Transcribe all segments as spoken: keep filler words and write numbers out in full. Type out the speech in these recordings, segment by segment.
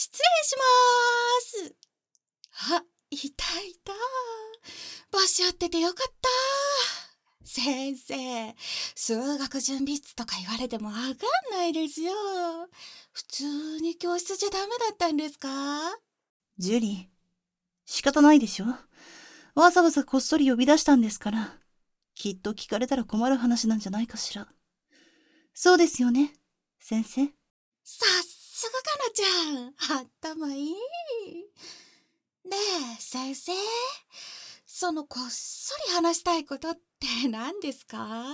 失礼しまーす。あ、いたいた。場所っててよかった。先生、数学準備室とか言われてもわかんないですよ。普通に教室じゃダメだったんですか？ ジュリー、仕方ないでしょ。わざわざこっそり呼び出したんですから。きっと聞かれたら困る話なんじゃないかしら。そうですよね、先生。 さっすがかなちゃん、頭いい。ねえ、先生、そのこっそり話したいことって何ですか？あ、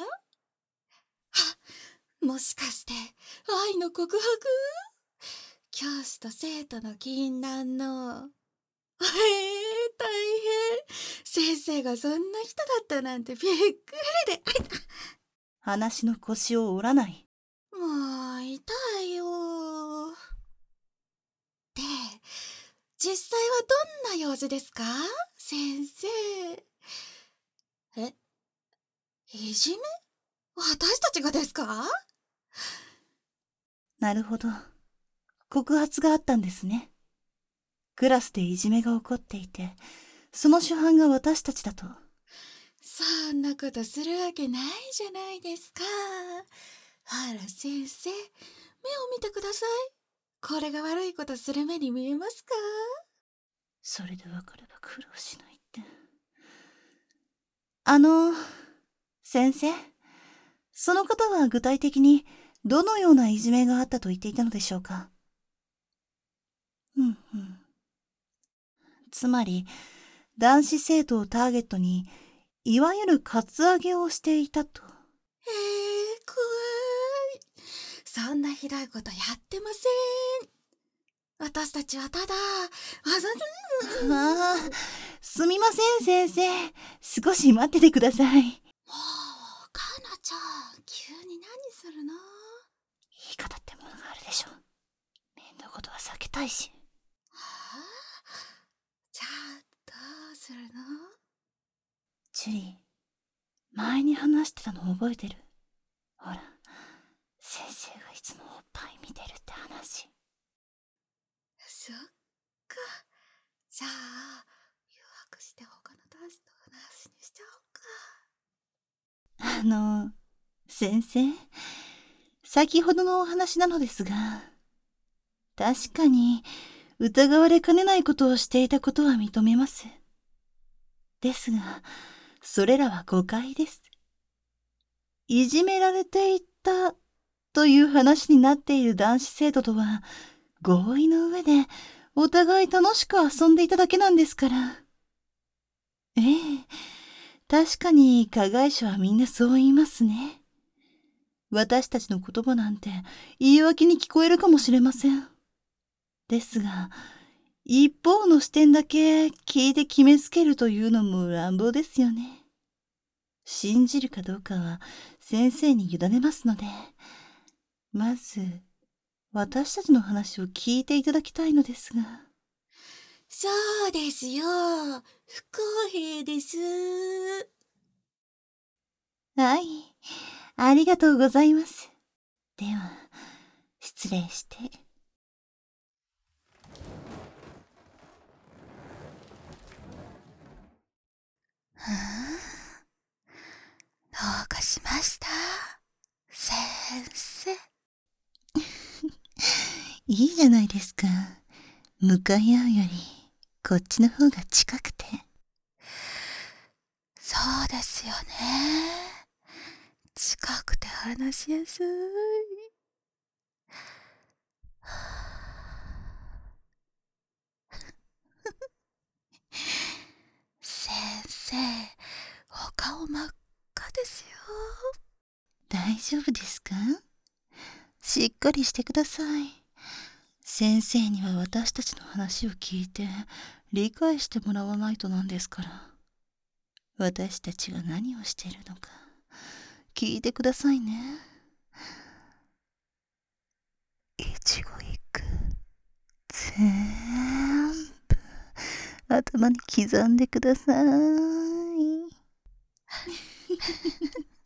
もしかして愛の告白？教師と生徒の禁断の。えー、大変。先生がそんな人だったなんてびっくりで。 話の腰を折らない。 もう痛いよ。で、実際はどんな様子ですか、先生？え、いじめ？私たちがですか？ なるほど。告発があったんですね。クラスでいじめが起こっていて、その主犯が私たちだと。 そんなことするわけないじゃないですか。あら先生、目を見てください。これが悪いことする目に見えますか？ それで分かれば苦労しないって。あの、先生、その方は具体的にどのようないじめがあったと言っていたのでしょうか。うんうん。つまり、男子生徒をターゲットに、いわゆるカツアゲをしていたと。 えー、怖い。そんなひどいことやってません。私たちはただ、わざと。 ああ、すみません先生。少し待っててください。もう、かなちゃん、急に何するの？ 言い方ってものがあるでしょ。面倒ことは避けたいし。 はあ、じゃあ、どうするの？ ジュリー、前に話してたの覚えてる？ほら、先生がいつもおっぱい見てるって話。 そっか。じゃあ、誘惑して他の男子と話にしちゃおうか。 あの、先生、先ほどのお話なのですが、確かに疑われかねないことをしていたことは認めます。ですが、それらは誤解です。いじめられていたという話になっている男子生徒とは、合意の上でお互い楽しく遊んでいただけなんですから。ええ、確かに加害者はみんなそう言いますね。私たちの言葉なんて言い訳に聞こえるかもしれません。ですが、一方の視点だけ聞いて決めつけるというのも乱暴ですよね。信じるかどうかは先生に委ねますので、まず私たちの話を聞いていただきたいのですが。 そうですよ。不公平です。 はい、ありがとうございます。では、失礼して。 はあ、どうかしました、先生？ いいじゃないですか。向かい合うより、こっちの方が近くて。 そうですよね。近くて話しやすい。先生、お顔真っ赤ですよ。 大丈夫ですか？しっかりしてください。先生には私たちの話を聞いて理解してもらわないとなんですから。私たちが何をしているのか聞いてくださいね。一語一句全部頭に刻んでください。